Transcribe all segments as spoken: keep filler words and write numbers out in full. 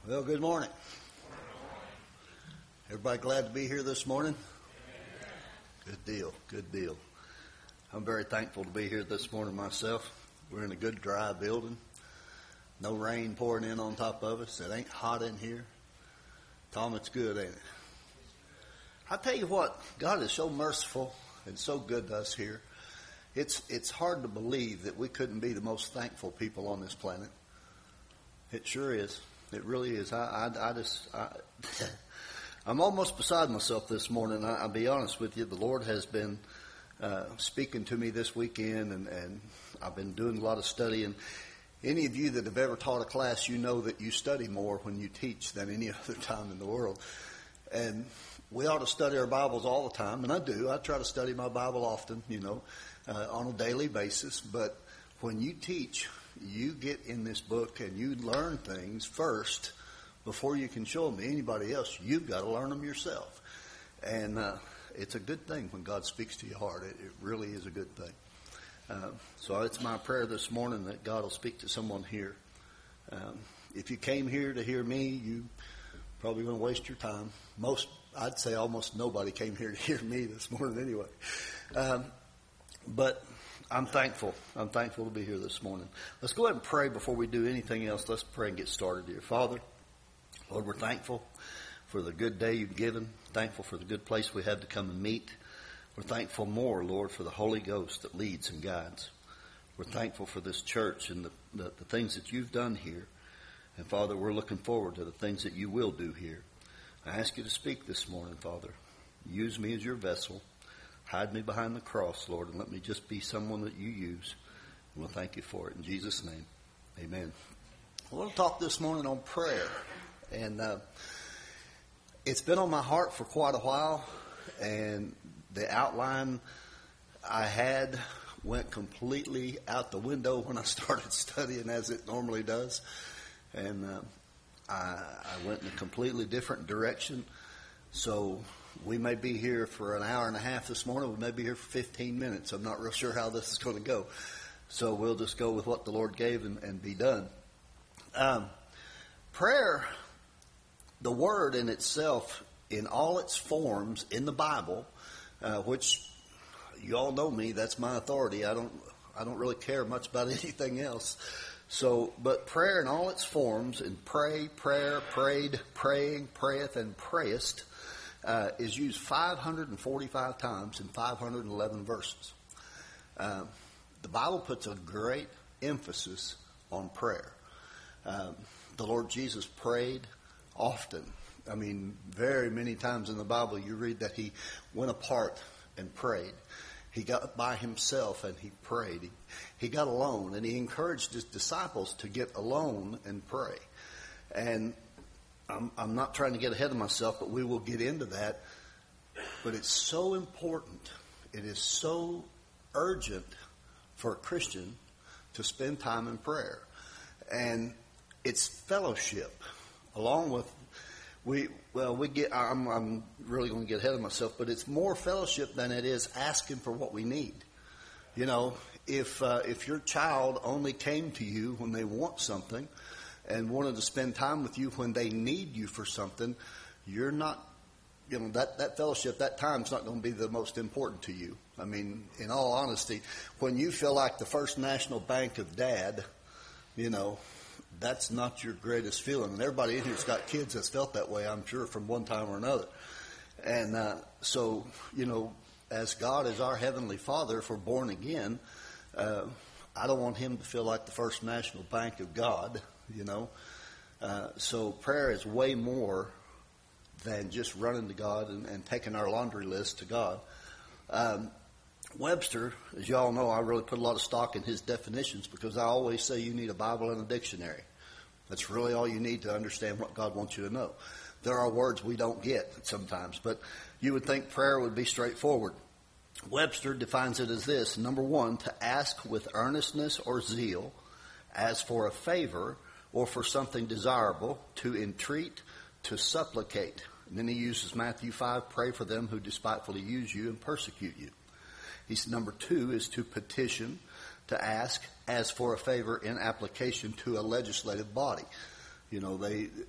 Well, good morning. Everybody glad to be here this morning? Good deal, good deal. I'm very thankful to be here this morning myself. We're in a good dry building. No rain pouring in on top of us. It ain't hot in here. Tom, it's good, ain't it? I tell you what, God is so merciful and so good to us here. It's it's hard to believe that we couldn't be the most thankful people on this planet. It sure is. It really is. I, I, I just, I, I'm almost beside myself this morning. I, I'll be honest with you. The Lord has been uh, speaking to me this weekend, and, and I've been doing a lot of studying. Any of you that have ever taught a class, you know that you study more when you teach than any other time in the world. And we ought to study our Bibles all the time, and I do. I try to study my Bible often, you know, uh, on a daily basis. But when you teach, you get in this book and you learn things first before you can show them to anybody else. You've got to learn them yourself. And uh, it's a good thing when God speaks to your heart. It, it really is a good thing. Uh, so it's my prayer this morning that God will speak to someone here. Um, if you came here to hear me, you probably going to waste your time. Most, I'd say almost nobody came here to hear me this morning anyway. Um, but I'm thankful. I'm thankful to be here this morning. Let's go ahead and pray before we do anything else. Let's pray and get started here. Father, Lord, we're thankful for the good day you've given. Thankful for the good place we have to come and meet. We're thankful more, Lord, for the Holy Ghost that leads and guides. We're thankful for this church and the, the, the things that you've done here. And, Father, we're looking forward to the things that you will do here. I ask you to speak this morning, Father. Use me as your vessel. Hide me behind the cross, Lord, and let me just be someone that you use. And we'll thank you for it. In Jesus' name, amen. I want to talk this morning on prayer. And uh, it's been on my heart for quite a while. And the outline I had went completely out the window when I started studying, as it normally does. And uh, I, I went in a completely different direction. So we may be here for an hour and a half this morning. We may be here for fifteen minutes. I'm not real sure how this is going to go. So we'll just go with what the Lord gave and, and be done. Um, prayer, the word in itself, in all its forms in the Bible, uh, which you all know me, that's my authority. I don't, I don't really care much about anything else. So, but prayer in all its forms, and pray, prayer, prayed, praying, prayeth, and prayest, Uh, is used five hundred forty-five times in five hundred eleven verses. Uh, the Bible puts a great emphasis on prayer. Uh, the Lord Jesus prayed often. I mean, very many times in the Bible you read that he went apart and prayed. He got by himself and he prayed. He, he got alone, and he encouraged his disciples to get alone and pray. And I'm, I'm not trying to get ahead of myself, but we will get into that. But it's so important. It is so urgent for a Christian to spend time in prayer. And it's fellowship. Along with, we, well, we get, I'm, I'm really going to get ahead of myself, but it's more fellowship than it is asking for what we need. You know, if, uh, if your child only came to you when they want something, and wanted to spend time with you when they need you for something, you're not, you know, that, that fellowship, that time's not going to be the most important to you. I mean, in all honesty, when you feel like the First National Bank of Dad, you know, that's not your greatest feeling. And everybody in here's got kids that's felt that way, I'm sure, from one time or another. And uh, so, you know, as God is our Heavenly Father, if we're born again, uh, I don't want him to feel like the First National Bank of God. You know, uh, so prayer is way more than just running to God and, and taking our laundry list to God. Um, Webster, as you all know, I really put a lot of stock in his definitions because I always say you need a Bible and a dictionary. That's really all you need to understand what God wants you to know. There are words we don't get sometimes, but you would think prayer would be straightforward. Webster defines it as this: number one, to ask with earnestness or zeal, as for a favor or for something desirable, to entreat, to supplicate. And then he uses Matthew five, pray for them who despitefully use you and persecute you. He's number two is to petition, to ask, as for a favor in application to a legislative body. You know, they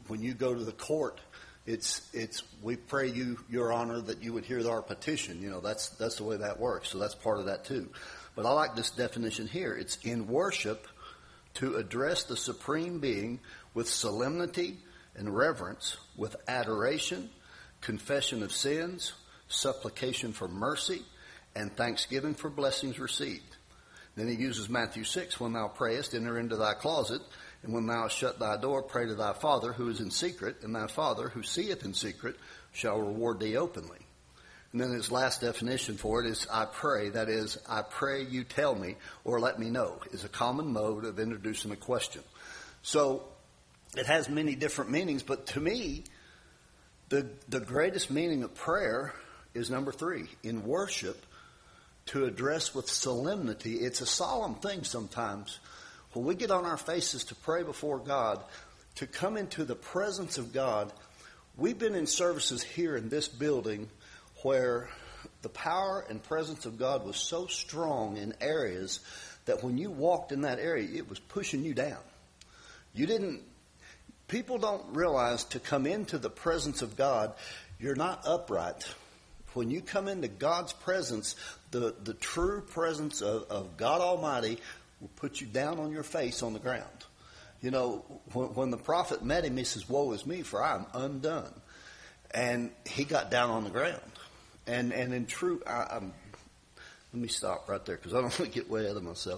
when you go to the court, it's it's we pray you, Your Honor, that you would hear our petition. You know, that's that's the way that works. So that's part of that too. But I like this definition here. It's in worship to address the Supreme Being with solemnity and reverence, with adoration, confession of sins, supplication for mercy, and thanksgiving for blessings received. Then he uses Matthew six, when thou prayest, enter into thy closet, and when thou hast shut thy door, pray to thy Father who is in secret, and thy Father who seeth in secret shall reward thee openly. And then his last definition for it is I pray, that is, I pray you tell me or let me know, is a common mode of introducing a question. So it has many different meanings, but to me, the, the greatest meaning of prayer is number three, in worship, to address with solemnity. It's a solemn thing sometimes. When we get on our faces to pray before God, to come into the presence of God, we've been in services here in this building where the power and presence of God was so strong in areas that when you walked in that area, it was pushing you down. You didn't, people don't realize to come into the presence of God, you're not upright. When you come into God's presence, the, the true presence of, of God Almighty will put you down on your face on the ground. You know, when, when the prophet met him, he says, woe is me, for I am undone. And he got down on the ground. And and in true, I, I'm, let me stop right there because I don't want to get way ahead of myself.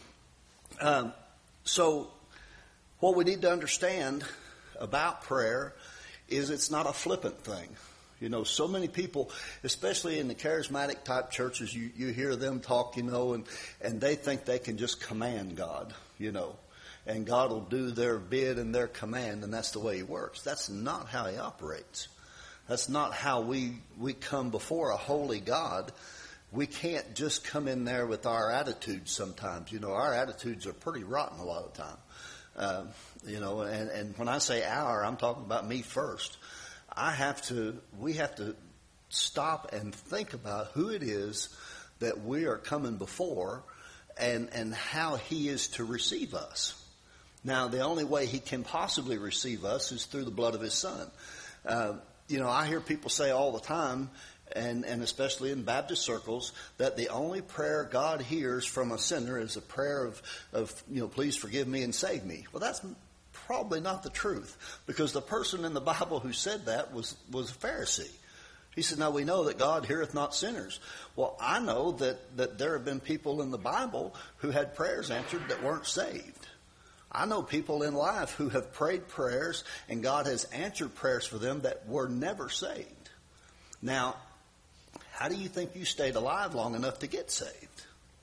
Um, so what we need to understand about prayer is it's not a flippant thing. You know, so many people, especially in the charismatic type churches, you, you hear them talk, you know, and, and they think they can just command God, you know, and God will do their bid and their command, and that's the way he works. That's not how he operates. That's not how we, we come before a holy God. We can't just come in there with our attitudes sometimes. You know, our attitudes are pretty rotten a lot of the time. Uh, you know, and, and when I say our, I'm talking about me first. I have to, we have to stop and think about who it is that we are coming before and, and how he is to receive us. Now, the only way he can possibly receive us is through the blood of his son. Uh, You know, I hear people say all the time, and, and especially in Baptist circles, that the only prayer God hears from a sinner is a prayer of, of, you know, please forgive me and save me. Well, that's probably not the truth, because the person in the Bible who said that was, was a Pharisee. He said, now we know that God heareth not sinners. Well, I know that, that there have been people in the Bible who had prayers answered that weren't saved. I know people in life who have prayed prayers and God has answered prayers for them that were never saved. Now, how do you think you stayed alive long enough to get saved?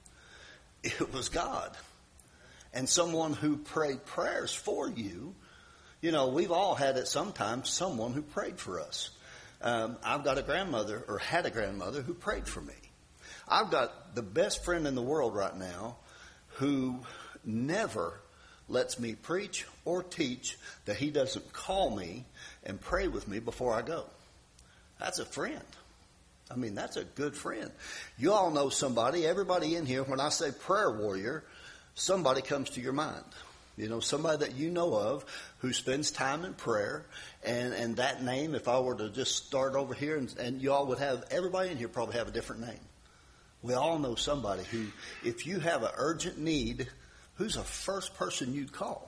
It was God. And someone who prayed prayers for you. You know, we've all had at some time someone who prayed for us. Um, I've got a grandmother, or had a grandmother, who prayed for me. I've got the best friend in the world right now who never lets me preach or teach that he doesn't call me and pray with me before I go. That's a friend. I mean, that's a good friend. You all know somebody, everybody in here, when I say prayer warrior, somebody comes to your mind. You know, somebody that you know of who spends time in prayer, and, and that name, if I were to just start over here, and, and you all would have, everybody in here probably have a different name. We all know somebody who, if you have an urgent need, who's the first person you'd call?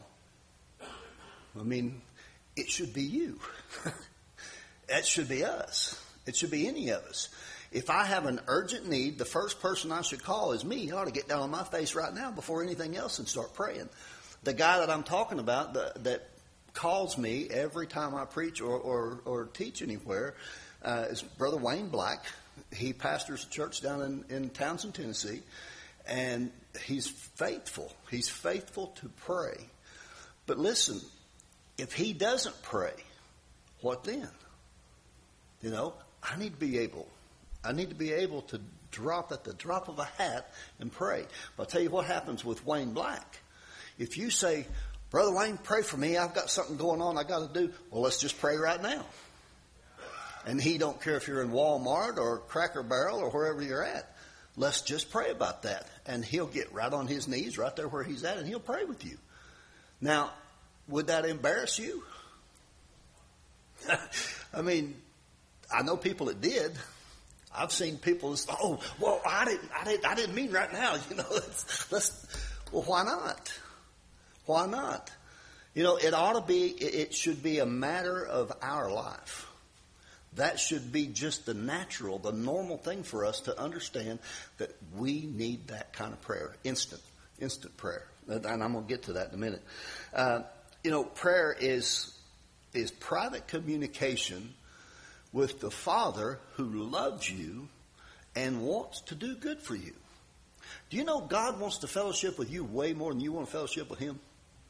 I mean, it should be you. That should be us. It should be any of us. If I have an urgent need, the first person I should call is me. I ought to get down on my face right now before anything else and start praying. The guy that I'm talking about the, that calls me every time I preach or, or, or teach anywhere uh, is Brother Wayne Black. He pastors a church down in, in Townsend, Tennessee. And he's faithful. He's faithful to pray. But listen, if he doesn't pray, what then? You know, I need to be able, I need to be able to drop at the drop of a hat and pray. But I'll tell you what happens with Wayne Black. If you say, Brother Wayne, pray for me, I've got something going on I got to do. Well, let's just pray right now. And he don't care if you're in Walmart or Cracker Barrel or wherever you're at. Let's just pray about that. And he'll get right on his knees right there where he's at, and he'll pray with you. Now, would that embarrass you? I mean, I know people that did. I've seen people that, oh, well, I didn't, I didn't, I didn't mean right now. You know, let's, let's, well, why not? Why not? You know, it ought to be, it should be a matter of our life. That should be just the natural, the normal thing for us to understand that we need that kind of prayer, instant, instant prayer. And I'm going to get to that in a minute. Uh, you know, prayer is is private communication with the Father who loves you and wants to do good for you. Do you know God wants to fellowship with you way more than you want to fellowship with Him?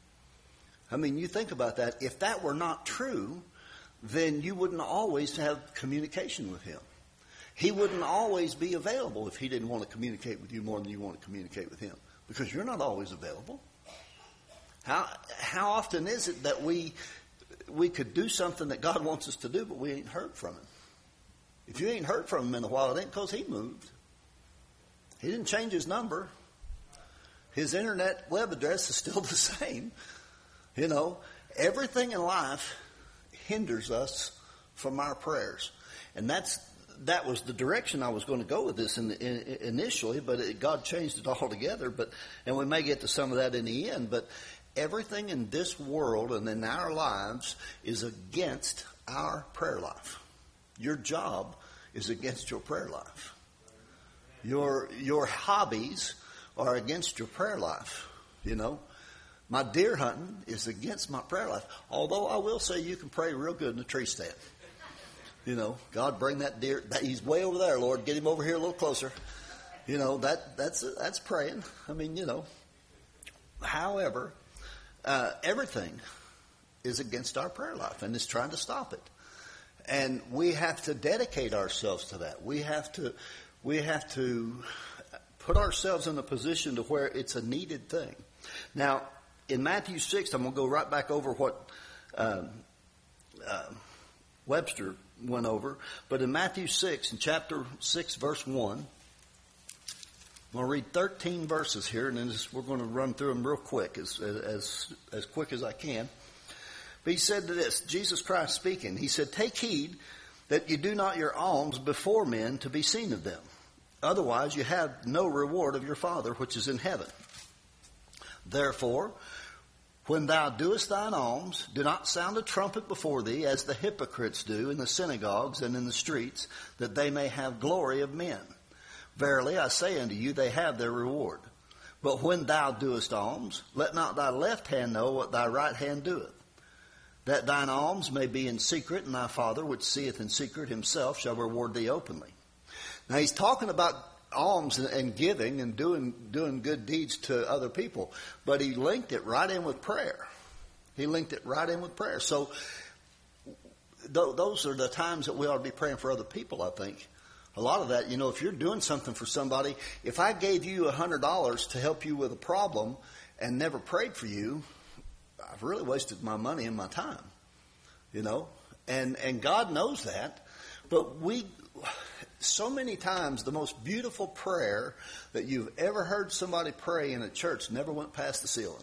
I mean, you think about that. If that were not true, then you wouldn't always have communication with Him. He wouldn't always be available if He didn't want to communicate with you more than you want to communicate with Him, because you're not always available. How how often is it that we we could do something that God wants us to do, but we ain't heard from Him? If you ain't heard from Him in a while, it ain't because He moved. He didn't change His number. His internet web address is still the same. You know, everything in life hinders us from our prayers. And that's that was the direction I was going to go with this in, in, initially, but it, God changed it altogether. But and we may get to some of that in the end. But everything in this world and in our lives is against our prayer life. Your job is against your prayer life. Your your hobbies are against your prayer life. You know, my deer hunting is against my prayer life. Although I will say you can pray real good in a tree stand. You know, God, bring that deer. That, he's way over there, Lord. Get him over here a little closer. You know, that that's that's praying. I mean, you know. However, uh, everything is against our prayer life, and it's trying to stop it. And we have to dedicate ourselves to that. We have to, we have to put ourselves in a position to where it's a needed thing. Now, in Matthew six, I'm going to go right back over what um, uh, Webster went over. But in Matthew six, in chapter six, verse one, I'm going to read thirteen verses here, and then just, we're going to run through them real quick, as, as, as quick as I can. But he said to this, Jesus Christ speaking, he said, "Take heed that you do not your alms before men to be seen of them. Otherwise you have no reward of your Father which is in heaven. Therefore, when thou doest thine alms, do not sound a trumpet before thee, as the hypocrites do in the synagogues and in the streets, that they may have glory of men. Verily I say unto you, they have their reward. But when thou doest alms, let not thy left hand know what thy right hand doeth, that thine alms may be in secret, and thy Father which seeth in secret himself shall reward thee openly." Now he's talking about alms and, and giving and doing doing good deeds to other people, but he linked it right in with prayer. He linked it right in with prayer. So th- those are the times that we ought to be praying for other people, I think. A lot of that, you know, if you're doing something for somebody, if I gave you one hundred dollars to help you with a problem and never prayed for you, I've really wasted my money and my time, you know, and, and God knows that. But we, so many times, the most beautiful prayer that you've ever heard somebody pray in a church never went past the ceiling.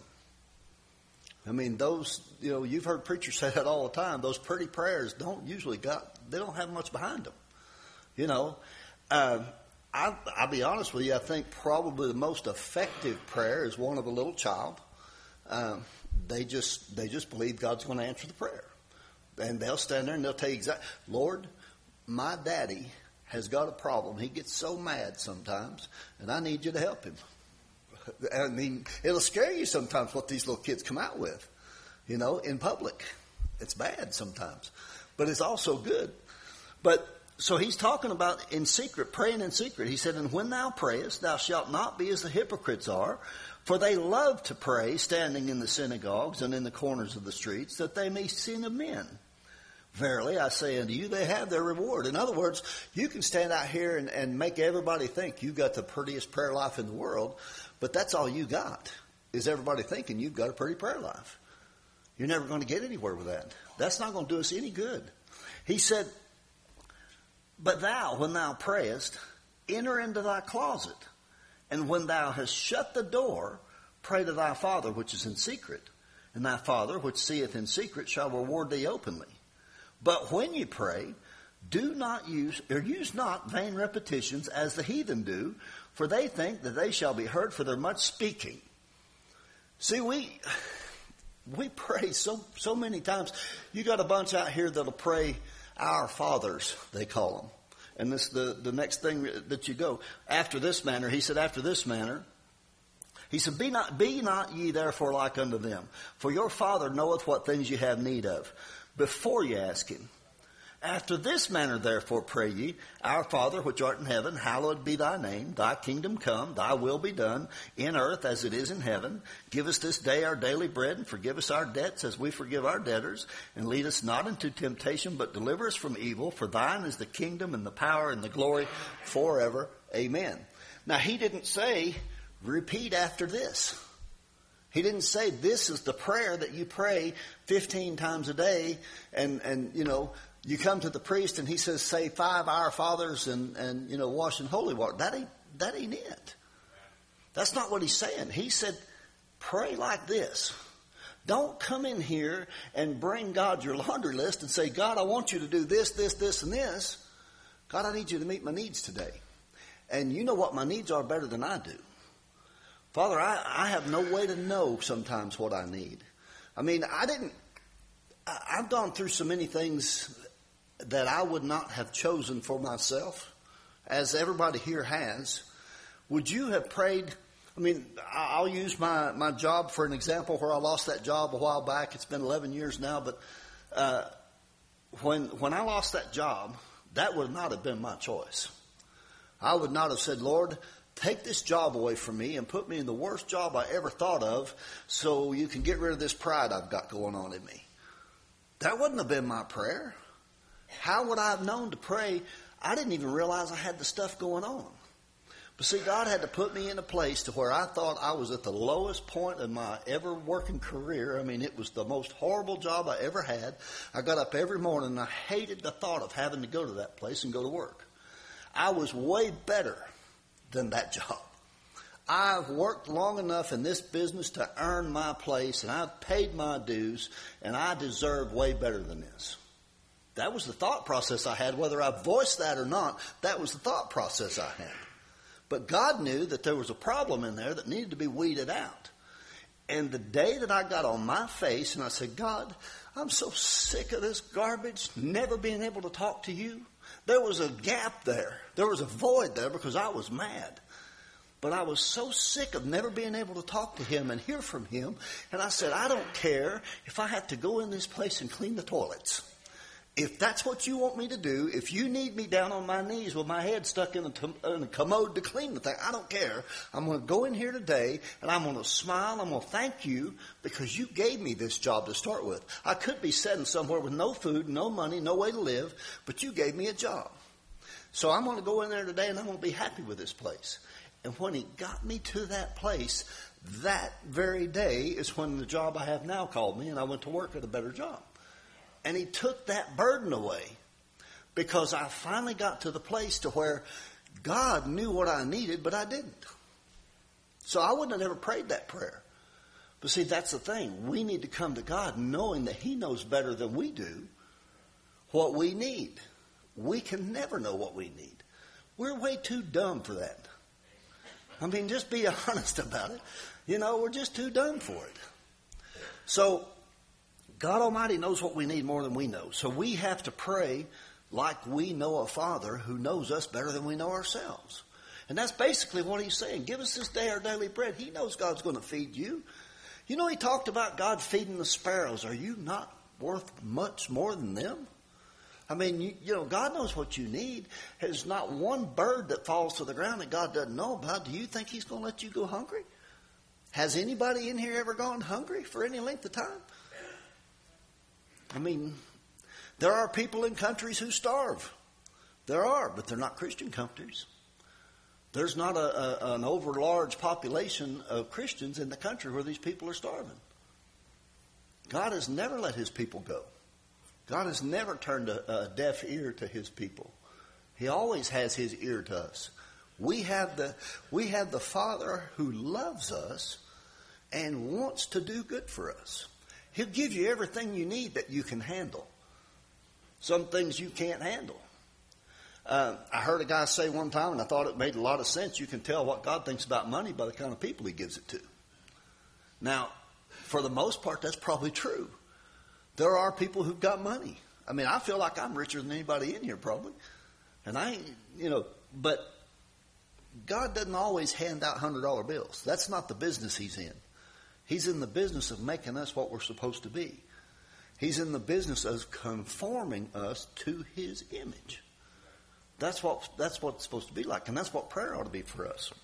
I mean, those, you know, you've heard preachers say that all the time. Those pretty prayers don't usually got, they don't have much behind them, you know. Uh, I, I'll be honest with you, I think probably the most effective prayer is one of a little child. Um, They just they just believe God's going to answer the prayer. And they'll stand there and they'll tell you exactly, "Lord, my daddy has got a problem. He gets so mad sometimes, and I need you to help him." I mean, it'll scare you sometimes what these little kids come out with, you know, in public. It's bad sometimes, but it's also good. But so he's talking about in secret, praying in secret. He said, "And when thou prayest, thou shalt not be as the hypocrites are, for they love to pray, standing in the synagogues and in the corners of the streets, that they may be seen of men. Verily, I say unto you, they have their reward." In other words, you can stand out here and, and make everybody think you've got the prettiest prayer life in the world, but that's all you got, is everybody thinking you've got a pretty prayer life. You're never going to get anywhere with that. That's not going to do us any good. He said, "But thou, when thou prayest, enter into thy closet, and when thou hast shut the door, pray to thy Father which is in secret, and thy Father which seeth in secret shall reward thee openly. But when you pray, do not use, or use not vain repetitions as the heathen do, for they think that they shall be heard for their much speaking. See, we we pray so so many times. You got a bunch out here that'll pray our fathers, they call them. And this the, the next thing that you go, after this manner, he said, after this manner, he said, be not, be not ye therefore like unto them, for your Father knoweth what things you have need of, before you ask him. After this manner, therefore, pray ye, Our Father which art in heaven, hallowed be thy name. Thy kingdom come, thy will be done, in earth as it is in heaven. Give us this day our daily bread, and forgive us our debts as we forgive our debtors. And lead us not into temptation, but deliver us from evil. For thine is the kingdom and the power and the glory forever. Amen. Now, he didn't say, repeat after this. He didn't say this is the prayer that you pray fifteen times a day, and, and you know, you come to the priest and he says, say five Our Fathers and, and you know, wash in holy water. That ain't, that ain't it. That's not what he's saying. He said, pray like this. Don't come in here and bring God your laundry list and say, God, I want you to do this, this, this, and this. God, I need you to meet my needs today. And you know what my needs are better than I do. Father, I, I have no way to know sometimes what I need. I mean, I didn't, I, I've gone through so many things that I would not have chosen for myself, as everybody here has. Would you have prayed? I mean, I'll use my, my job for an example where I lost that job a while back. It's been eleven years now, but uh, when when I lost that job, that would not have been my choice. I would not have said, Lord, take this job away from me and put me in the worst job I ever thought of so you can get rid of this pride I've got going on in me. That wouldn't have been my prayer. How would I have known to pray? I didn't even realize I had the stuff going on. But see, God had to put me in a place to where I thought I was at the lowest point in my ever working career. I mean, it was the most horrible job I ever had. I got up every morning and I hated the thought of having to go to that place and go to work. I was way better than that job. I've worked long enough in this business to earn my place, and I've paid my dues, and I deserve way better than this. That was the thought process I had. Whether I voiced that or not, that was the thought process I had. But God knew that there was a problem in there that needed to be weeded out. And the day that I got on my face and I said, God, I'm so sick of this garbage, never being able to talk to you. There was a gap there. There was a void there because I was mad. But I was so sick of never being able to talk to him and hear from him. And I said, I don't care if I have to go in this place and clean the toilets. If that's what you want me to do, if you need me down on my knees with my head stuck in a, t- in a commode to clean the thing, I don't care. I'm going to go in here today and I'm going to smile. I'm going to thank you because you gave me this job to start with. I could be sitting somewhere with no food, no money, no way to live, but you gave me a job. So I'm going to go in there today and I'm going to be happy with this place. And when he got me to that place, that very day is when the job I have now called me and I went to work at a better job. And he took that burden away because I finally got to the place to where God knew what I needed, but I didn't. So I wouldn't have never prayed that prayer. But see, that's the thing. We need to come to God knowing that he knows better than we do what we need. We can never know what we need. We're way too dumb for that. I mean, just be honest about it. You know, we're just too dumb for it. So God Almighty knows what we need more than we know. So we have to pray like we know a Father who knows us better than we know ourselves. And that's basically what he's saying. Give us this day our daily bread. He knows God's going to feed you. You know, he talked about God feeding the sparrows. Are you not worth much more than them? I mean, you, you know, God knows what you need. There's not one bird that falls to the ground that God doesn't know about. Do you think he's going to let you go hungry? Has anybody in here ever gone hungry for any length of time? I mean, there are people in countries who starve. There are, but they're not Christian countries. There's not a, a, an over-large population of Christians in the country where these people are starving. God has never let his people go. God has never turned a, a deaf ear to his people. He always has his ear to us. We have the, we have the Father who loves us and wants to do good for us. He'll give you everything you need that you can handle. Some things you can't handle. Uh, I heard a guy say one time, and I thought it made a lot of sense. You can tell what God thinks about money by the kind of people he gives it to. Now, for the most part, that's probably true. There are people who've got money. I mean, I feel like I'm richer than anybody in here probably. And I, you know, but God doesn't always hand out one hundred dollar bills. That's not the business he's in. He's in the business of making us what we're supposed to be. He's in the business of conforming us to his image. That's what, that's what it's supposed to be like, and that's what prayer ought to be for us.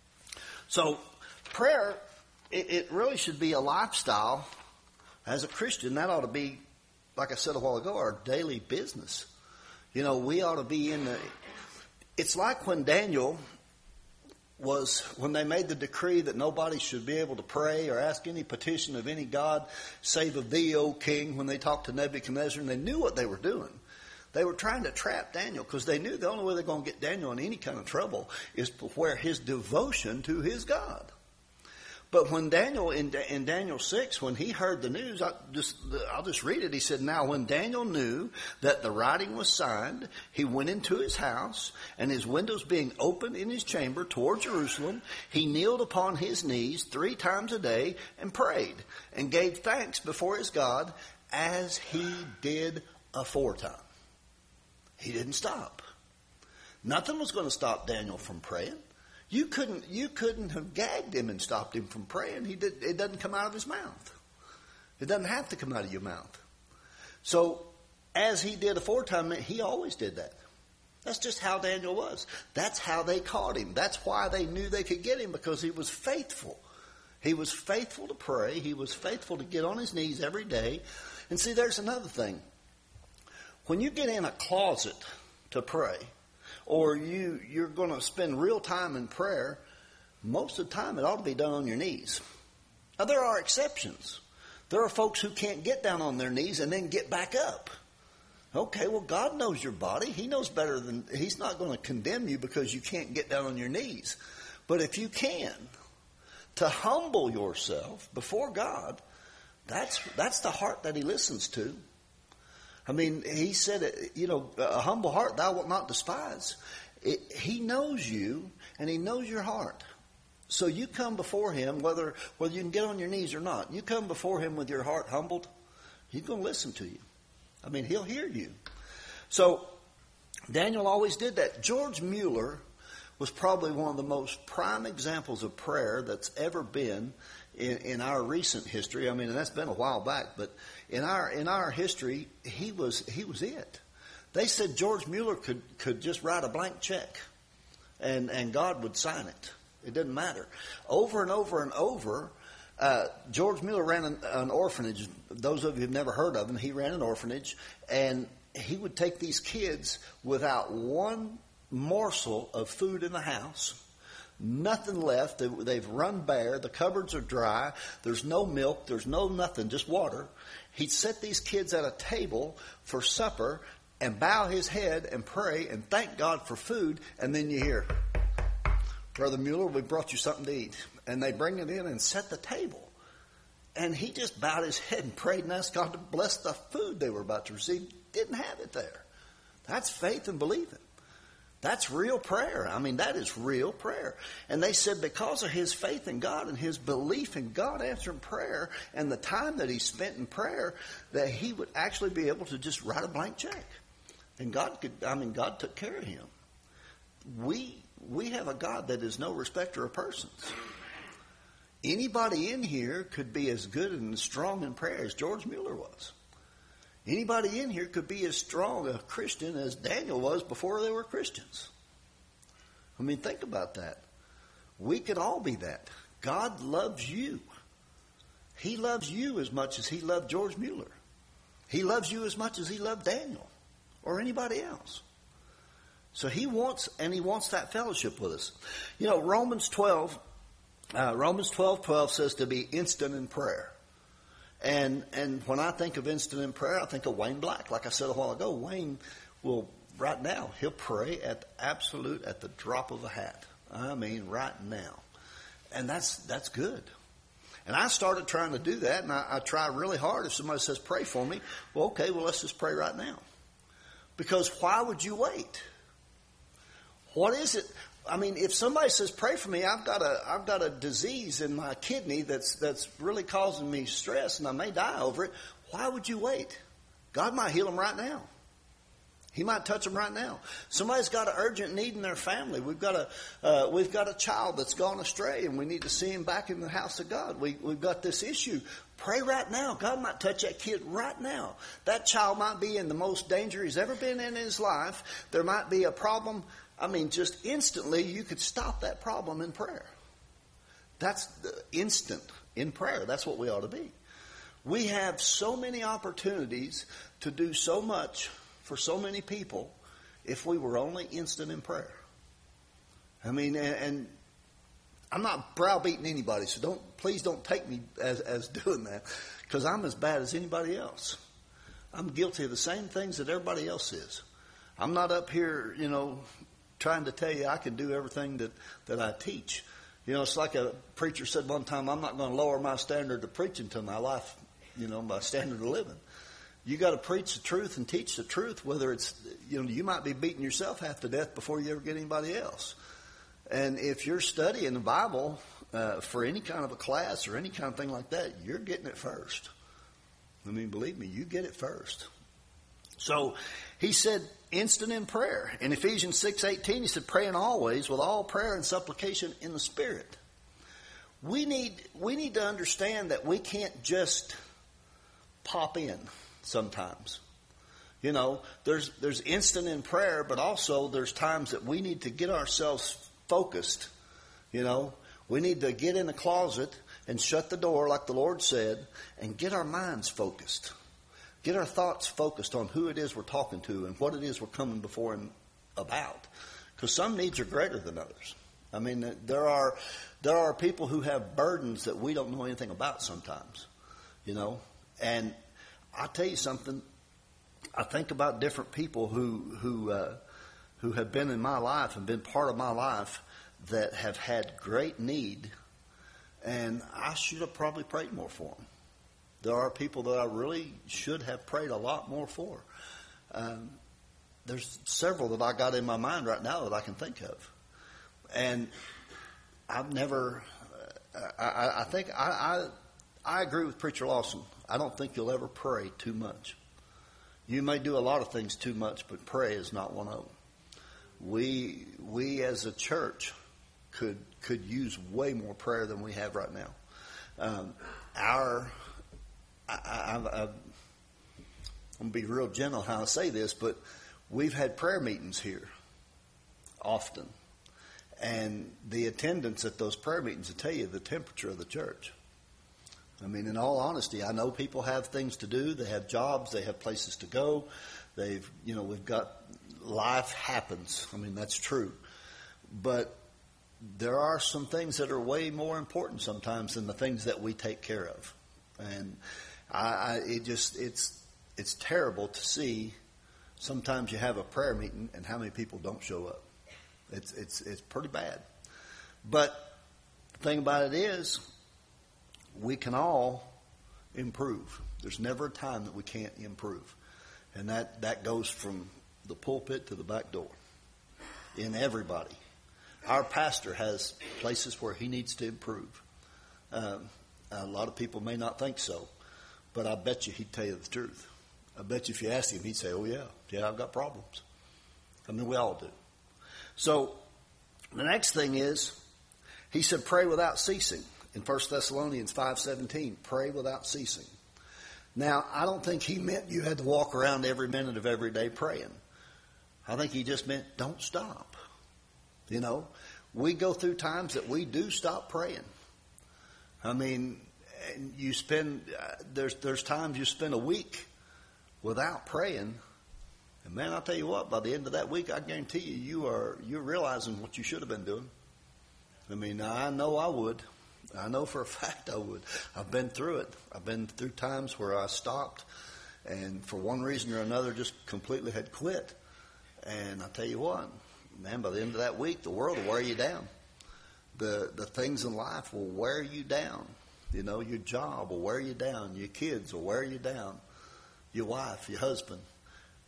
So prayer, it, it really should be a lifestyle. As a Christian, that ought to be, like I said a while ago, our daily business. You know, we ought to be in the... It's like when Daniel was, when they made the decree that nobody should be able to pray or ask any petition of any God save of thee, O king, when they talked to Nebuchadnezzar, and they knew what they were doing. They were trying to trap Daniel because they knew the only way they're going to get Daniel in any kind of trouble is where his devotion to his God. But when Daniel, in, in Daniel six, when he heard the news, I just, I'll just read it. He said, now when Daniel knew that the writing was signed, he went into his house, and his windows being open in his chamber toward Jerusalem, he kneeled upon his knees three times a day and prayed and gave thanks before his God as he did aforetime. He didn't stop. Nothing was going to stop Daniel from praying. You couldn't, you couldn't have gagged him and stopped him from praying. He did, it doesn't come out of his mouth. It doesn't have to come out of your mouth. So, as he did aforetime, he always did that. That's just how Daniel was. That's how they caught him. That's why they knew they could get him, because he was faithful. He was faithful to pray. He was faithful to get on his knees every day. And see, there's another thing. When you get in a closet to pray, or you, you're going to spend real time in prayer, most of the time it ought to be done on your knees. Now, there are exceptions. There are folks who can't get down on their knees and then get back up. Okay, well, God knows your body. He knows better than, He's not going to condemn you because you can't get down on your knees. But if you can, to humble yourself before God, that's, that's the heart that He listens to. I mean, he said, you know, a humble heart thou wilt not despise. It, he knows you, and he knows your heart. So you come before him, whether whether you can get on your knees or not. You come before him with your heart humbled, he's going to listen to you. I mean, he'll hear you. So Daniel always did that. George Mueller was probably one of the most prime examples of prayer that's ever been in, in our recent history. I mean, and that's been a while back, but in our in our history, he was he was it. They said George Mueller could, could just write a blank check, and, and God would sign it. It didn't matter. Over and over and over, uh, George Mueller ran an, an orphanage. Those of you who've never heard of him, he ran an orphanage, and he would take these kids without one morsel of food in the house. Nothing left. They've run bare. The cupboards are dry. There's no milk. There's no nothing, just water. He'd set these kids at a table for supper and bow his head and pray and thank God for food. And then you hear, Brother Mueller, we brought you something to eat. And they bring it in and set the table. And he just bowed his head and prayed and asked God to bless the food they were about to receive. Didn't have it there. That's faith and believing. That's real prayer. I mean, that is real prayer. And they said because of his faith in God and his belief in God answering prayer and the time that he spent in prayer, that he would actually be able to just write a blank check. And God could, I mean, God took care of him. We, we have a God that is no respecter of persons. Anybody in here could be as good and as strong in prayer as George Mueller was. Anybody in here could be as strong a Christian as Daniel was before they were Christians. I mean, think about that. We could all be that. God loves you. He loves you as much as he loved George Mueller. He loves you as much as he loved Daniel or anybody else. So he wants, and he wants that fellowship with us. You know, Romans twelve, uh, Romans twelve twelve says to be instant in prayer. And and when I think of instant in prayer, I think of Wayne Black. Like I said a while ago, Wayne will, right now, he'll pray at the absolute, at the drop of a hat. I mean, right now. And that's that's good. And I started trying to do that, and I, I try really hard. If somebody says, pray for me, well, okay, well, let's just pray right now. Because why would you wait? What is it? I mean, if somebody says, pray for me, I've got a, I've got a disease in my kidney that's, that's really causing me stress and I may die over it. Why would you wait? God might heal them right now. He might touch them right now. Somebody's got an urgent need in their family. We've got a, uh, we've got a child that's gone astray and we need to see him back in the house of God. We, we've got this issue. Pray right now. God might touch that kid right now. That child might be in the most danger he's ever been in his life. There might be a problem. I mean, just instantly you could stop that problem in prayer. That's the instant in prayer. That's what we ought to be. We have so many opportunities to do so much for so many people if we were only instant in prayer. I mean, and, and I'm not browbeating anybody, so don't please don't take me as, as doing that, because I'm as bad as anybody else. I'm guilty of the same things that everybody else is. I'm not up here, you know, trying to tell you I can do everything that, that I teach. You know, it's like a preacher said one time, I'm not going to lower my standard of preaching to my life, you know, my standard of living. You got to preach the truth and teach the truth, whether it's, you know, you might be beating yourself half to death before you ever get anybody else. And if you're studying the Bible uh, for any kind of a class or any kind of thing like that, you're getting it first. I mean, believe me, you get it first. So he said, instant in prayer. In Ephesians six eighteen, he said, praying always with all prayer and supplication in the Spirit. We need, we need to understand that we can't just pop in sometimes. You know, there's there's instant in prayer, but also there's times that we need to get ourselves focused. You know, we need to get in the closet and shut the door like the Lord said and get our minds focused. Get our thoughts focused on who it is we're talking to and what it is we're coming before Him about. Because some needs are greater than others. I mean, there are there are people who have burdens that we don't know anything about sometimes. You know, and I'll tell you something. I think about different people who who uh, who have been in my life and been part of my life that have had great need, and I should have probably prayed more for them. There are people that I really should have prayed a lot more for. Um, there's several that I got in my mind right now that I can think of, and I've never. Uh, I, I think I, I I agree with Preacher Lawson. I don't think you'll ever pray too much. You may do a lot of things too much, but pray is not one of them. We we as a church could could use way more prayer than we have right now. Um, our I, I, I, I'm going to be real gentle how I say this, but we've had prayer meetings here often, and the attendance at those prayer meetings will tell you the temperature of the church. I mean, in all honesty, I know people have things to do. They have jobs. They have places to go. They've, you know, we've got, life happens. I mean, that's true. But there are some things that are way more important sometimes than the things that we take care of. And I, I it just, it's, it's terrible to see sometimes you have a prayer meeting and how many people don't show up. It's, it's, it's pretty bad. But the thing about it is, we can all improve. There's never a time that we can't improve. And that, that goes from the pulpit to the back door in everybody. Our pastor has places where he needs to improve. Um, a lot of people may not think so, but I bet you he'd tell you the truth. I bet you if you asked him, he'd say, oh, yeah, yeah, I've got problems. I mean, we all do. So the next thing is, he said, pray without ceasing. In First Thessalonians five seventeen, pray without ceasing. Now, I don't think he meant you had to walk around every minute of every day praying. I think he just meant don't stop. You know, we go through times that we do stop praying. I mean, you spend, uh, there's there's times you spend a week without praying. And man, I'll tell you what, by the end of that week, I guarantee you, you are, you're realizing what you should have been doing. I mean, I know I would. I know for a fact I would. I've been through it. I've been through times where I stopped and for one reason or another just completely had quit. And I tell you what, man, by the end of that week, the world will wear you down. The the things in life will wear you down. You know, your job will wear you down. Your kids will wear you down. Your wife, your husband.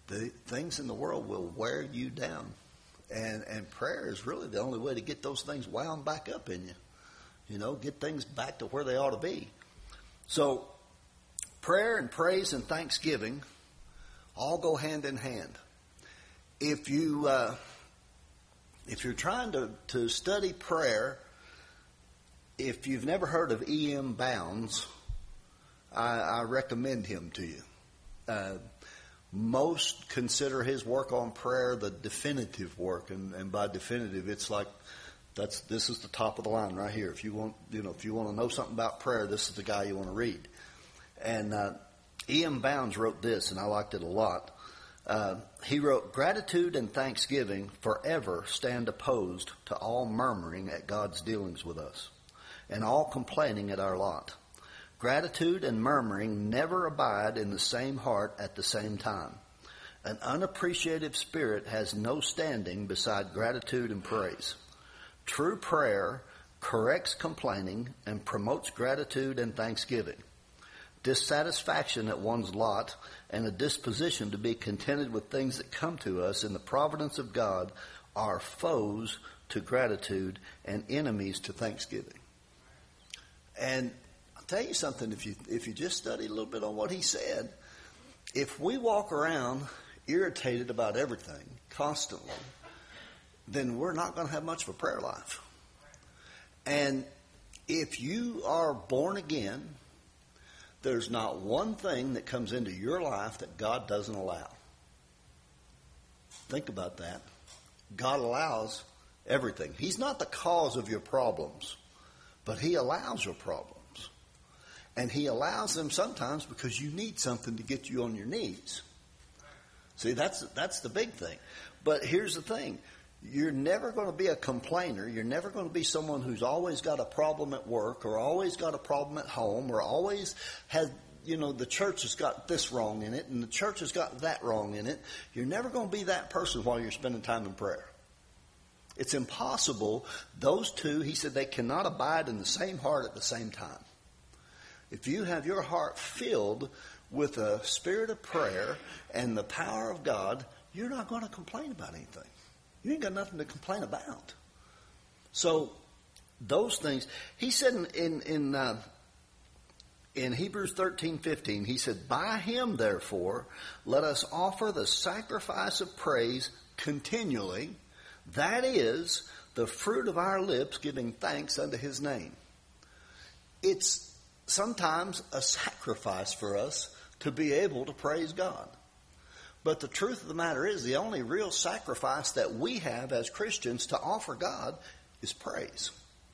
the things in the world will wear you down. And and prayer is really the only way to get those things wound back up in you. You know, get things back to where they ought to be. So prayer and praise and thanksgiving all go hand in hand. If you uh, if you're trying to, to study prayer, if you've never heard of E M Bounds, I, I recommend him to you. Uh, most consider his work on prayer the definitive work, and, and by definitive, it's like that's this is the top of the line right here. If you want, you know, if you want to know something about prayer, this is the guy you want to read. And uh, E M Bounds wrote this, and I liked it a lot. Uh, he wrote, "Gratitude and thanksgiving forever stand opposed to all murmuring at God's dealings with us, and all complaining at our lot. Gratitude and murmuring never abide in the same heart at the same time. An unappreciative spirit has no standing beside gratitude and praise. True prayer corrects complaining and promotes gratitude and thanksgiving. Dissatisfaction at one's lot and a disposition to be contented with things that come to us in the providence of God are foes to gratitude and enemies to thanksgiving." And I'll tell you something, if you if you just study a little bit on what he said, if we walk around irritated about everything constantly, then we're not going to have much of a prayer life. And if you are born again, there's not one thing that comes into your life that God doesn't allow. Think about that. God allows everything. He's not the cause of your problems, but he allows your problems. And he allows them sometimes because you need something to get you on your knees. See, that's that's the big thing. But here's the thing. You're never going to be a complainer. You're never going to be someone who's always got a problem at work or always got a problem at home or always has, you know, the church has got this wrong in it and the church has got that wrong in it. You're never going to be that person while you're spending time in prayer. It's impossible. Those two, he said, they cannot abide in the same heart at the same time. If you have your heart filled with a spirit of prayer and the power of God, you're not going to complain about anything. You ain't got nothing to complain about. So those things, he said in in in, uh, in Hebrews thirteen fifteen, he said, "By him, therefore, let us offer the sacrifice of praise continually, that is, the fruit of our lips, giving thanks unto his name." It's sometimes a sacrifice for us to be able to praise God. But the truth of the matter is, the only real sacrifice that we have as Christians to offer God is praise.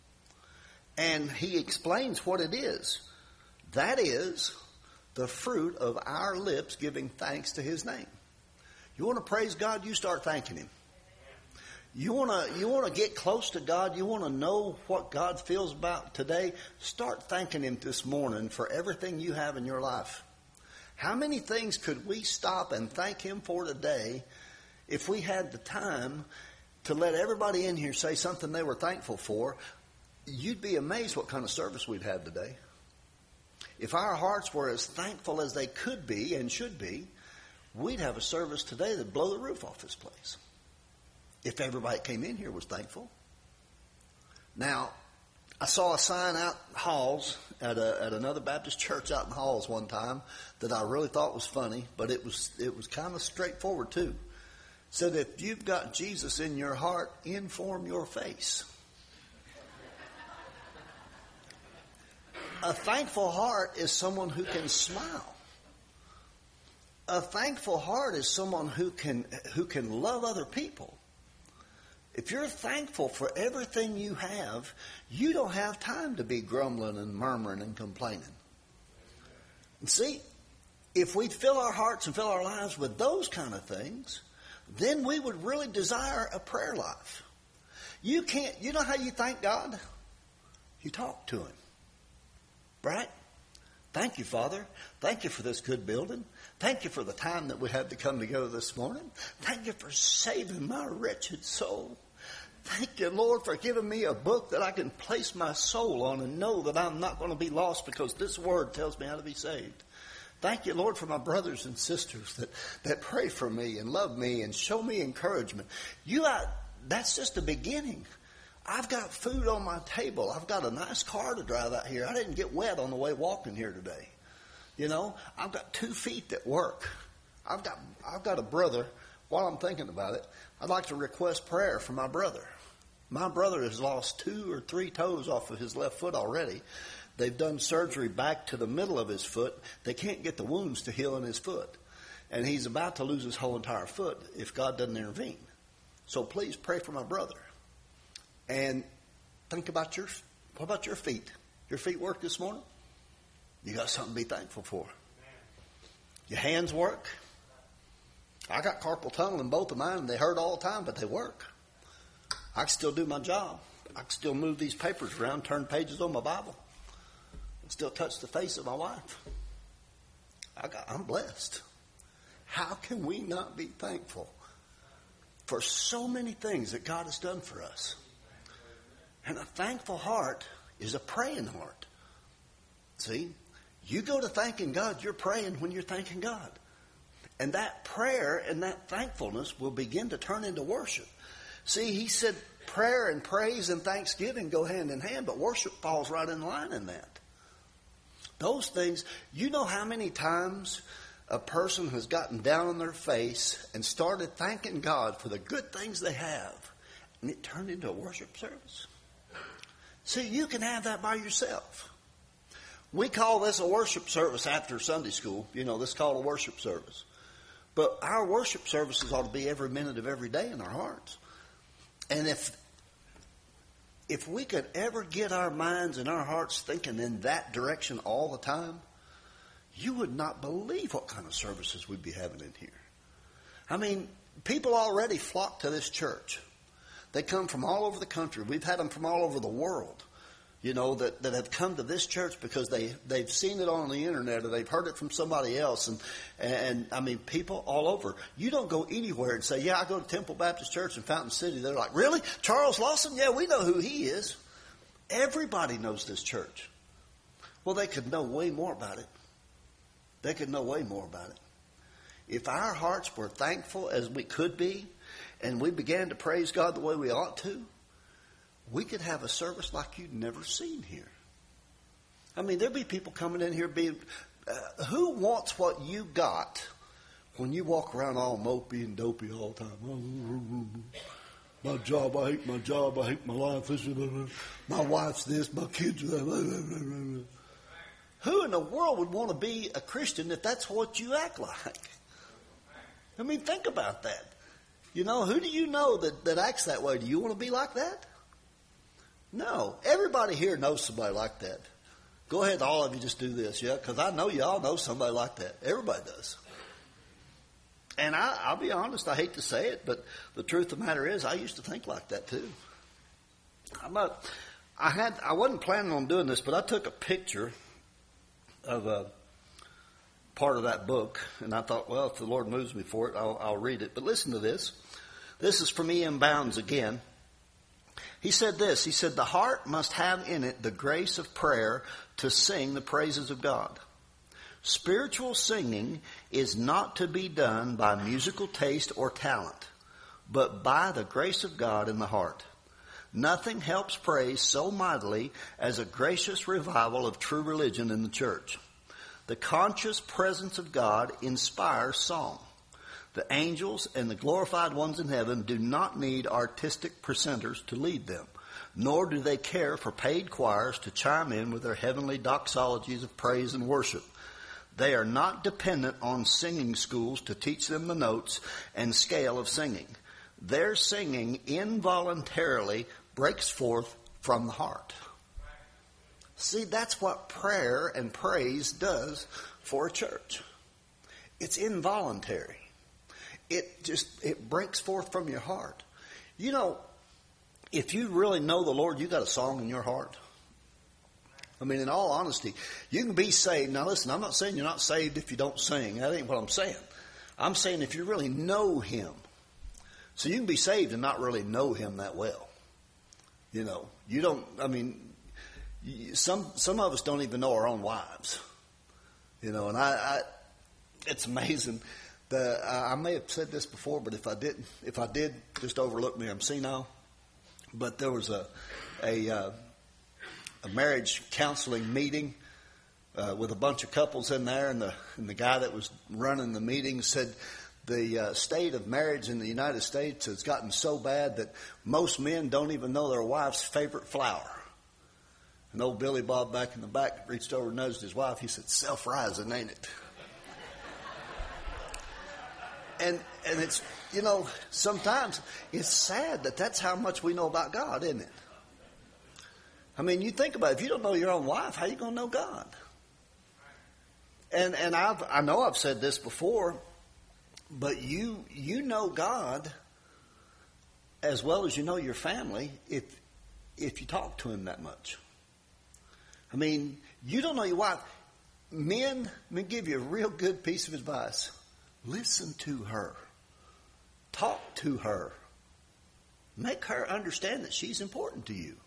And he explains what it is. That is the fruit of our lips giving thanks to his name. You want to praise God, you start thanking him. You want to you want to get close to God, you want to know what God feels about today, start thanking him this morning for everything you have in your life. How many things could we stop and thank him for today if we had the time to let everybody in here say something they were thankful for? You'd be amazed what kind of service we'd have today. If our hearts were as thankful as they could be and should be, we'd have a service today that'd blow the roof off this place. If everybody that came in here was thankful. Now, I saw a sign out in Halls at a, at another Baptist church out in Halls one time that I really thought was funny, but it was it was kind of straightforward too. It said, "If you've got Jesus in your heart, inform your face." A thankful heart is someone who can smile. A thankful heart is someone who can who can love other people. If you're thankful for everything you have, you don't have time to be grumbling and murmuring and complaining. And see, if we fill our hearts and fill our lives with those kind of things, then we would really desire a prayer life. You can't, you know how you thank God? You talk to him. Right? Thank you, Father. Thank you for this good building. Thank you for the time that we had to come together this morning. Thank you for saving my wretched soul. Thank you, Lord, for giving me a book that I can place my soul on and know that I'm not going to be lost because this word tells me how to be saved. Thank you, Lord, for my brothers and sisters that, that pray for me and love me and show me encouragement. You, I, that's just the beginning. I've got food on my table. I've got a nice car to drive out here. I didn't get wet on the way walking here today. You know, I've got two feet that work. I've got, I've got a brother. While I'm thinking about it, I'd like to request prayer for my brother. My brother has lost two or three toes off of his left foot already. They've done surgery back to the middle of his foot. They can't get the wounds to heal in his foot. And he's about to lose his whole entire foot if God doesn't intervene. So please pray for my brother. And think about your, what about your feet? Your feet work this morning? You got something to be thankful for. Your hands work. I got carpal tunnel in both of mine, and they hurt all the time, but they work. I can still do my job. I can still move these papers around, turn pages on my Bible, and still touch the face of my wife. I got, I'm blessed. How can we not be thankful for so many things that God has done for us? And a thankful heart is a praying heart. See, you go to thanking God, you're praying when you're thanking God. And that prayer and that thankfulness will begin to turn into worship. See, he said prayer and praise and thanksgiving go hand in hand, but worship falls right in line in that. Those things, you know how many times a person has gotten down on their face and started thanking God for the good things they have, and it turned into a worship service? See, you can have that by yourself. We call this a worship service after Sunday school. You know, this is called a worship service. But our worship services ought to be every minute of every day in our hearts. And if if we could ever get our minds and our hearts thinking in that direction all the time, you would not believe what kind of services we'd be having in here. I mean, people already flock to this church. They come from all over the country. We've had them from all over the world, you know, that, that have come to this church because they, they've seen it on the internet or they've heard it from somebody else. And, and, I mean, people all over. You don't go anywhere and say, yeah, I go to Temple Baptist Church in Fountain City. They're like, really? Charles Lawson? Yeah, we know who he is. Everybody knows this church. Well, they could know way more about it. They could know way more about it. If our hearts were thankful as we could be, and we began to praise God the way we ought to, we could have a service like you'd never seen here. I mean, there'd be people coming in here being, uh, who wants what you got when you walk around all mopey and dopey all the time? My job, I hate my job, I hate my life, my wife's this, my kids are that. Who in the world would want to be a Christian if that's what you act like? I mean, think about that. You know, who do you know that, that acts that way? Do you want to be like that? No. Everybody here knows somebody like that. Go ahead, all of you just do this, yeah? Because I know you all know somebody like that. Everybody does. And I, I'll be honest, I hate to say it, but the truth of the matter is I used to think like that too. I'm not, I, had, I wasn't planning on doing this, but I took a picture of a part of that book, and I thought, well, if the Lord moves me for it, I'll, I'll read it. But listen to this. This is from E M Bounds again. He said this. He said, the heart must have in it the grace of prayer to sing the praises of God. Spiritual singing is not to be done by musical taste or talent, but by the grace of God in the heart. Nothing helps praise so mightily as a gracious revival of true religion in the church. The conscious presence of God inspires song. The angels and the glorified ones in heaven do not need artistic presenters to lead them, nor do they care for paid choirs to chime in with their heavenly doxologies of praise and worship. They are not dependent on singing schools to teach them the notes and scale of singing. Their singing involuntarily breaks forth from the heart. See, that's what prayer and praise does for a church. It's involuntary. It just, it breaks forth from your heart. You know, if you really know the Lord, you got a song in your heart. I mean, in all honesty, you can be saved. Now listen, I'm not saying you're not saved if you don't sing. That ain't what I'm saying. I'm saying if you really know Him. So you can be saved and not really know Him that well. You know, you don't, I mean, some some of us don't even know our own wives. You know, and I, I it's amazing. The, I may have said this before, but if I didn't, if I did, just overlook me. I'm senile. But there was a a, uh, a marriage counseling meeting uh, with a bunch of couples in there, and the and the guy that was running the meeting said the uh, state of marriage in the United States has gotten so bad that most men don't even know their wife's favorite flower. And old Billy Bob back in the back reached over and nudged his wife. He said, "Self-rising, ain't it?" And and it's, you know, sometimes it's sad that that's how much we know about God, isn't it? I mean, you think about it. If you don't know your own wife, how are you going to know God? And and I've, I know I've said this before, but you you know God as well as you know your family if if you talk to Him that much. I mean, you don't know your wife. Men, let me give you a real good piece of advice. Listen to her. Talk to her. Make her understand that she's important to you.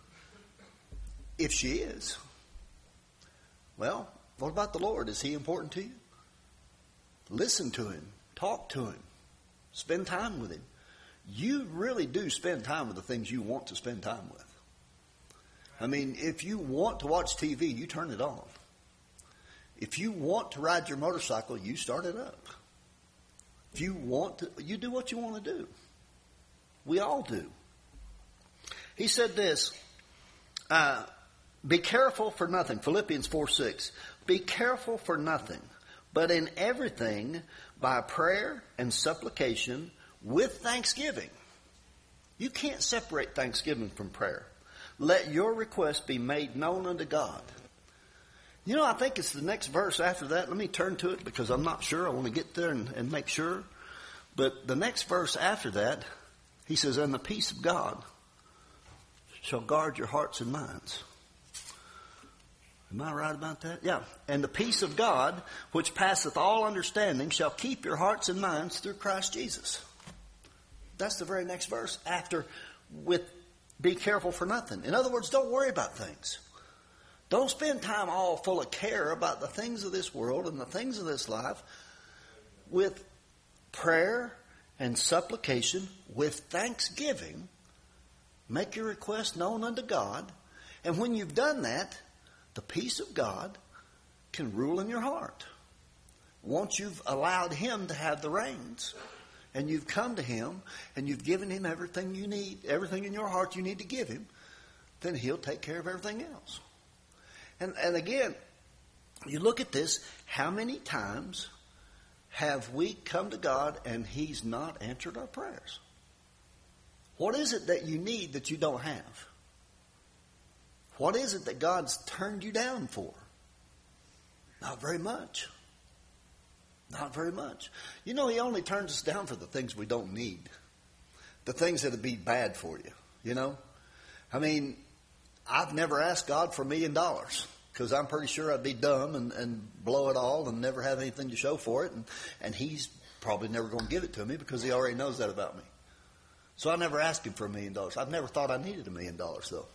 If she is. Well, what about the Lord? Is He important to you? Listen to Him. Talk to Him. Spend time with Him. You really do spend time with the things you want to spend time with. I mean, if you want to watch T V, you turn it on. If you want to ride your motorcycle, you start it up. If you want to, you do what you want to do. We all do. He said this, uh, be careful for nothing. Philippians four six. Be careful for nothing, but in everything by prayer and supplication with thanksgiving. You can't separate thanksgiving from prayer. Let your request be made known unto God. You know, I think it's the next verse after that. Let me turn to it because I'm not sure. I want to get there and, and make sure. But the next verse after that, he says, and the peace of God shall guard your hearts and minds. Am I right about that? Yeah. And the peace of God, which passeth all understanding, shall keep your hearts and minds through Christ Jesus. That's the very next verse after with be careful for nothing. In other words, don't worry about things. Don't spend time all full of care about the things of this world and the things of this life. With prayer and supplication, with thanksgiving, make your request known unto God. And when you've done that, the peace of God can rule in your heart. Once you've allowed Him to have the reins, and you've come to Him, and you've given Him everything you need, everything in your heart you need to give Him, then He'll take care of everything else. And, and again, you look at this, how many times have we come to God and He's not answered our prayers? What is it that you need that you don't have? What is it that God's turned you down for? Not very much. Not very much. You know, He only turns us down for the things we don't need. The things that would be bad for you, you know? I mean, I've never asked God for a million dollars because I'm pretty sure I'd be dumb and, and blow it all and never have anything to show for it. And, and He's probably never going to give it to me because He already knows that about me. So I never asked Him for a million dollars. I've never thought I needed a million dollars, though.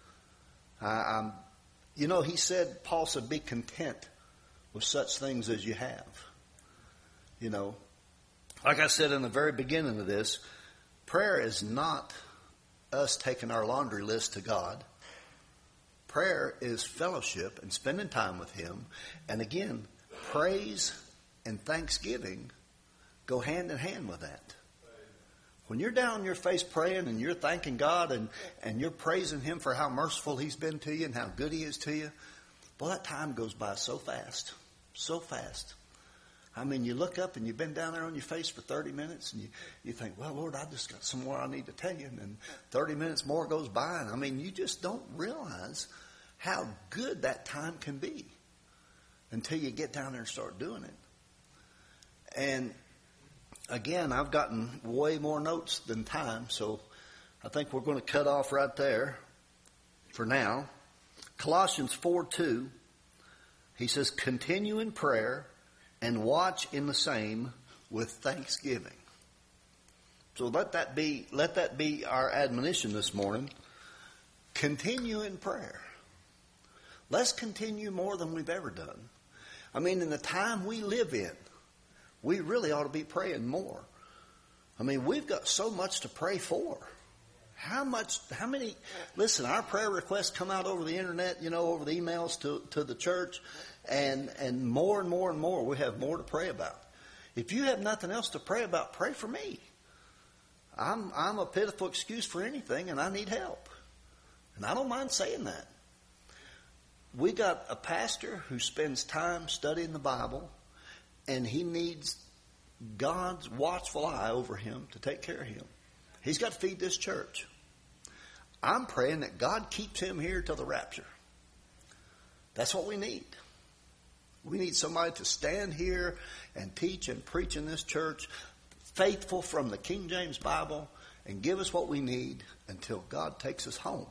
I, I'm, you know, He said, Paul said, be content with such things as you have. You know, like I said in the very beginning of this, prayer is not us taking our laundry list to God. Prayer is fellowship and spending time with Him. And again, praise and thanksgiving go hand in hand with that. When you're down on your face praying and you're thanking God and, and you're praising Him for how merciful He's been to you and how good He is to you, well, that time goes by so fast, so fast. I mean, you look up and you've been down there on your face for thirty minutes and you, you think, well, Lord, I just got some more I need to tell you. And then thirty minutes more goes by. And I mean, you just don't realize how good that time can be until you get down there and start doing it. And again, I've gotten way more notes than time, so I think we're going to cut off right there for now. Colossians four two, he says, continue in prayer and watch in the same with thanksgiving. So let that be, let that be our admonition this morning. Continue in prayer. Let's continue more than we've ever done. I mean, in the time we live in, we really ought to be praying more. I mean, we've got so much to pray for. How much, how many, listen, our prayer requests come out over the internet, you know, over the emails to, to the church, and, and more and more and more, we have more to pray about. If you have nothing else to pray about, pray for me. I'm, I'm a pitiful excuse for anything, and I need help. And I don't mind saying that. We got a pastor who spends time studying the Bible, and he needs God's watchful eye over him to take care of him. He's got to feed this church. I'm praying that God keeps him here till the rapture. That's what we need. We need somebody to stand here and teach and preach in this church, faithful from the King James Bible, and give us what we need until God takes us home.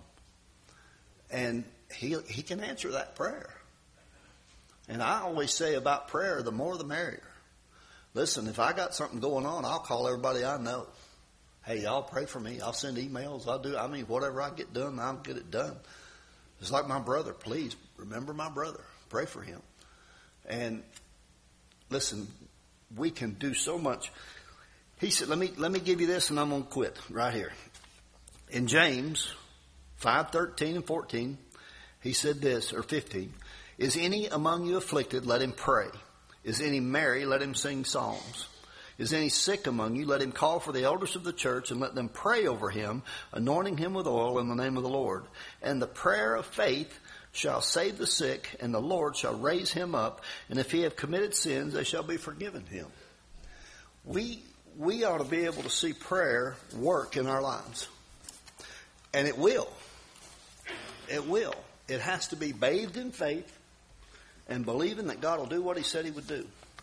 And he, he can answer that prayer. And I always say about prayer, the more the merrier. Listen, if I got something going on, I'll call everybody I know. Hey, y'all pray for me. I'll send emails. I'll do, I mean, whatever I get done, I'll get it done. It's like my brother. Please remember my brother. Pray for him. And listen, we can do so much. He said, let me, let me give you this and I'm going to quit right here. In James five, thirteen and fourteen, he said this, or fifteen, is any among you afflicted? Let him pray. Is any merry? Let him sing psalms. Is any sick among you? Let him call for the elders of the church and let them pray over him, anointing him with oil in the name of the Lord. And the prayer of faith shall save the sick, and the Lord shall raise him up. And if he have committed sins, they shall be forgiven him. We, we ought to be able to see prayer work in our lives. And it will. It will. It has to be bathed in faith and believing that God will do what he said he would do.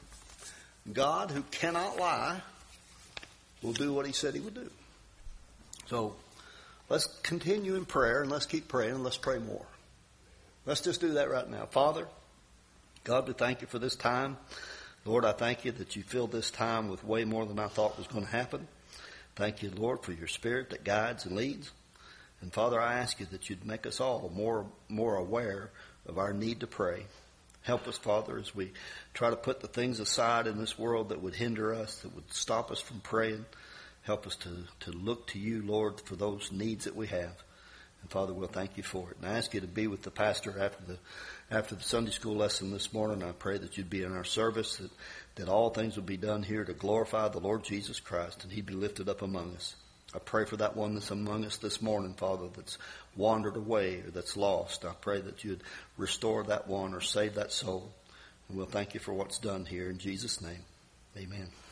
God, who cannot lie, will do what he said he would do. So let's continue in prayer, and let's keep praying, and let's pray more. Let's just do that right now. Father, God, we thank you for this time. Lord, I thank you that you filled this time with way more than I thought was going to happen. Thank you, Lord, for your spirit that guides and leads. And Father, I ask you that you'd make us all more, more aware of our need to pray. Help us, Father, as we try to put the things aside in this world that would hinder us, that would stop us from praying. Help us to, to look to you, Lord, for those needs that we have. And Father, we'll thank you for it. And I ask you to be with the pastor after the after the Sunday school lesson this morning. I pray that you'd be in our service, that, that all things would be done here to glorify the Lord Jesus Christ, and he'd be lifted up among us. I pray for that one that's among us this morning, Father, that's wandered away or that's lost. I pray that you'd restore that one or save that soul. And we'll thank you for what's done here in Jesus' name. Amen.